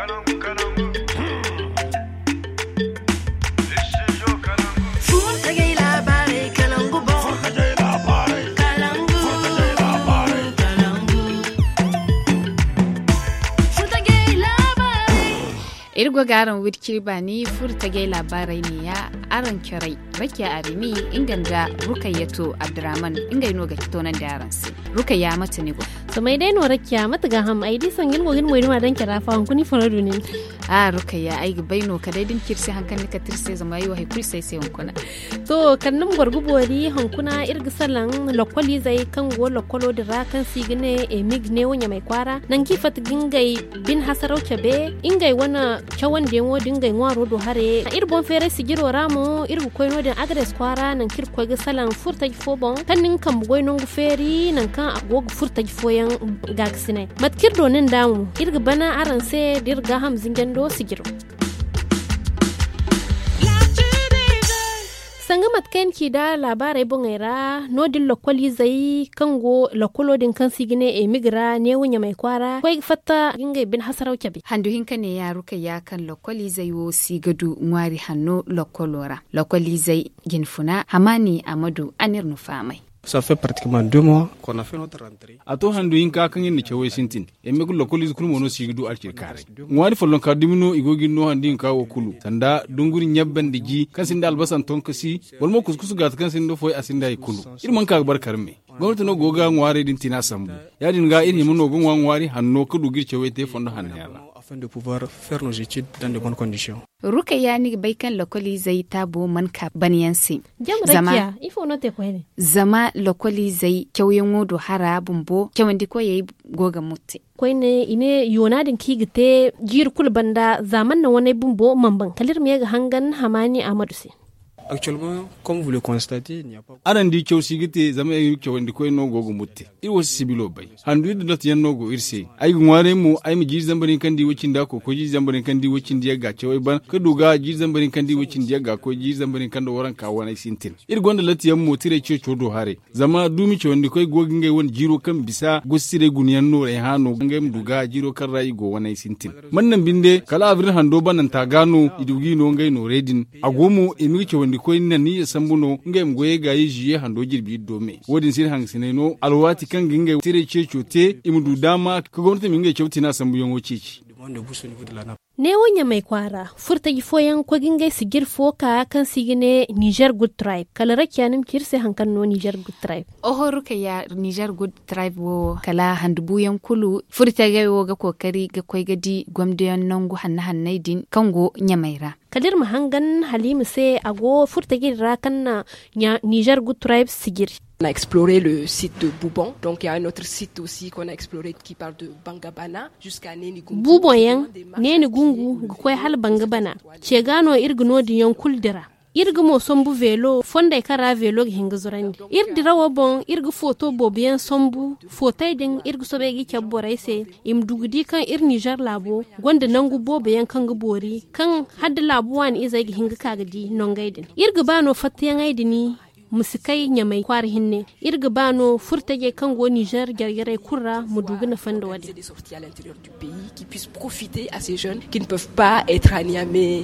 Irgo garan wikir bani furta gai labarai ne ya aran kirai rakiya arimi inganda rukayato abdurrahman ingai no ga kitonan da yaran sai rukaya mata ne go so mai dai no rakiya mata ga ham aidi sangin gogin moyi ma dan kira fa hankuni faradu ne rukaya ai ga baino ka dai din kirsi hankan ka tirse zama yi wa haikuri sai hankuna to kannum gorgubori hankuna irga salan lokoli zai kan go lokolo da rakan sigine emig ne wonya mai kwara nan kifat gingai bin hasarauce be ingai wana cawan denwo dingai ngwaro do hare irbon fere sigiro ramo irgu koyno den agres kwara nan kir koy salan furta fobon tanin kam goyno ngu feri nan kan agog furta foyan gaksine matkir do nin damu irga bana aran se dirga ham zingendo sigiro sangamat ken ki da labarai bungaira nodin lokoli zai kango lokolo din kan sigine emigra ne wunya mai kwara koi fatta gingai bin hasarau kabi handu hinka ne ya ruka ya kan lokoli zai wo sigadu ngwari hanno lokolora lokoli zai ginfuna hamani amadu anir nufamai. Ça fait pratiquement 2 mois qu'on a fait notre rentrée. Ato handu inka kan yin cewe sintin. Emme kullo koli kulu mono sigdu alkir kare. Ngwari follon ka dimino igogi no handi inka wo kulu. Sanda dunguri nyabban digi kan sinda albasan tonkasi walmo kuskusu gat kan sindo foy asinda ikulu. Irman ka bar karme. Gwamnati no goga ngwari din tina sambu. Yadin ga iri mono go ngwari hanno kudu gir cewe te fondo hanela. Afin de pouvoir faire nos études dans de bonnes conditions. Rukaya ni baikan lokoli zai tabo manka baniyansi. Zama ifo no te kwene. Zama lokoli zai kyauyen wodo hara bumbo kyawandi ko yayi goga mutti. Kwene ine yonadin kigite jir kul banda zaman na wani bumbo mamban kalir me ga hangan hamani Ahmadu se. Actuellement, comme vous le constatez, il n'y a pas... Arandi kyau sigite zama yayi kyawandi ko no gogo mutti. Ir wasi sibilo bai. Handu da dot yan nogo irse. Ai ngware mu ai mi jir zambarin kandi wacin da ko jir zambarin kandi wacin da ga cewai ban ka duga jir zambarin kandi wacin da ga ko jir zambarin kanda waran ka wani sintin. Ir gonda lati yan mu tire ce chodo hare. Zama dumi kyawandi ko gogin ngai won jiro kan bisa gusire guniyan no re hano ngai mu duga jiro kan rai go wani sintin. Mannan binde kala avril hando banan ta gano idugi no ngai no redin. Agomu emi kyawandi ko nan ni sambuno ngai mgoye ga yijiye hando jirbi dome. Wodin sir hangsine no alwati kan gingai tire ce chote imudu dama ka gwamnati min ngai kyauti na sambu yon wucici. Ne wanya mai kwara furta gifoyan kwagin gai sigir foka kan sigine Niger Good Tribe kala rakyanim kirse hankan no Niger Good Tribe oho ruka ya Niger Good Tribe wo kala handubuyan kulu furta gai wo ga kokari ga koi gadi gwamdiyan nangu hannai din kango nyamaira kadir mahangan Halimu se ago furta gira kan na Niger Good Tribe sigir. On a exploré le site de Boubon, donc il y a un autre site aussi qu'on a exploré qui parle de Bangabana jusqu'à Nenigungu. Boubon yang Nenigungu kwai hal Bangabana. Ce gano irgno di yon kuldira. Irgu mo sombu velo fonda kara velo hinga zorandi. Irdira wabon irgu foto bobian sombu fotay den irgu sobegi kyaborai se imdugudi kan ir Niger labo gonda nangu bobian kan gubori kan hadda labuwan izai hinga kagadi nongaiden. Irgu bano fatiyan aidini musikai nyamai kwar hinne irga bano furtage kango Niger gargare kurra mudugu na fanda wadi des sorties à l'intérieur du pays qui puissent profiter à ces jeunes qui ne peuvent pas être à Niamey.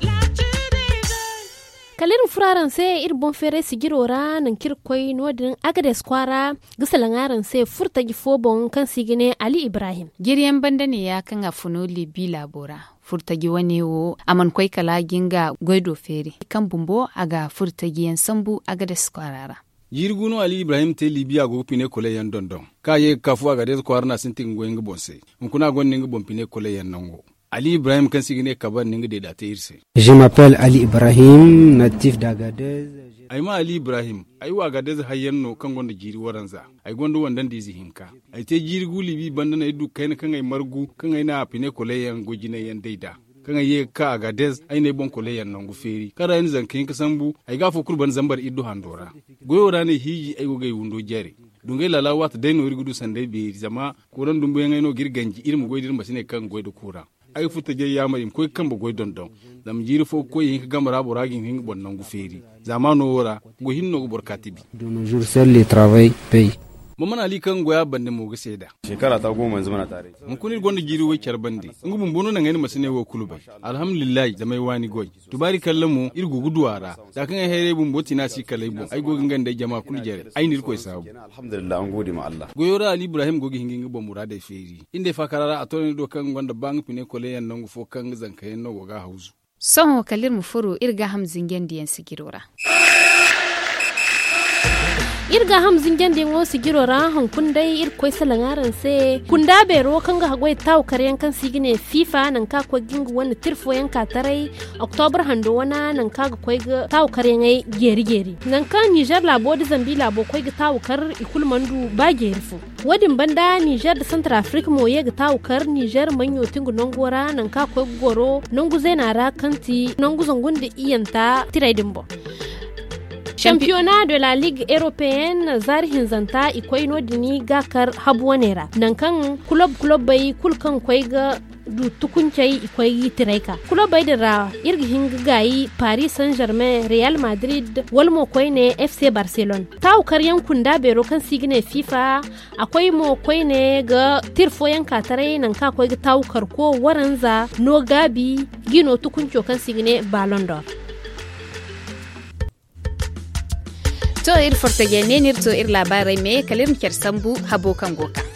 Kalirin furaran sai irbon fere sigirora nan kirkoi nodin agades kwara gisalangaran sai furtage fobon kan sigine Ali Ibrahim giryan banda ne ya kan afuno libi labora furtagi wani wo aman kwai kala ginga goido fere kan bumbo aga furtagi yan sambu aga da skwarara jirguno Ali Ibrahim te libya go pine kole yan dondon kaye kafu aga des kwarna sintin go ngi bonse kuna gon ngi bon pine kole yan nango Ali Ibrahim kan sigine kaban ngi de date irse. Je m'appelle Ali Ibrahim, natif d'Agadez. Ayma Ali Ibrahim ay wa Agadez hayyanno kan gonda jiri waranza ay gondo wandan dizi hinka ay te jiri guli bi bandana idu kaina kan ay margu kan ay na pine kole yan gojina yan deida kan ay ka Agadez ay ne bon kole yan nangu feri kara yan zankin ka sambu ay gafo kurban zambar idu handora goyora ne hiji ay go gay wundo jare dungai lala wata daino irgudu sandai be zama kuran dumbu yan ay no girganji irmu goydir masine kan goydo kura ay futa je yama im koy kamba goy dondon dam jiri fo koy hin gamara boragin hin bonnan gu feri zamano wora go hinno go borkati bi de nos jours seul le travail paye Mamman Ali kan goya bande mu ga seda. Shekara ta 10 yanzu muna tare. Mun kunir gonda giri wai kyar bande. Ngu bumbono nan ngani masine wo kulubai. Alhamdulillah zamai wani goy. Tubari kallamu irgu guduwara. Da kan here bumboti na si kalai bu. Ai gogin ganda jama'a kuljere. Ai nir koy sabu. Alhamdulillah an gode ma Allah. Goyora Ali Ibrahim gogi hingin bo murada feri. Inde fa karara atoni do kan gonda bang pine kole yan nangu fo kan zankayen no goga hauzu. Son kalir mu furu irga hamzin gendiyan sigirora. Irga hamzin gendin wo sigirora hankun dai irkoi salangaran se kunda bero kanga hagwai taw karyan kan sigine FIFA nan ka ko gingu wani tirfo yanka tarai October hando wana nan ka ga koi ga taw karyan ai geri nan ka Niger labo da Zambi labo koi ga taw kar ikul mandu ba gerifo wadin banda Niger da Central Africa mo ye ga taw kar Niger manyo tingu nongora nan ka koi goro nongu zainara kanti nongu zongun da iyanta tirai dimbo. Championnat de la Ligue européenne zarhin zanta ikwai no dini gakar habwanera nan kan club bai kulkan kwai ga du tukuncai ikwai tiraika club bai da irgi hingayi Paris Saint-Germain, Real Madrid, walmo kwai ne FC Barcelona taw karyan kunda bero kan sigine FIFA akwai mo kwai ne ga tirfo yanka tare nan ka kwai ga taw karko waranza no gabi gino tukunco kan sigine Ballon d'Or. To ir fortage ne nirto ir labarai me kalir kyar sambu habo kan goka.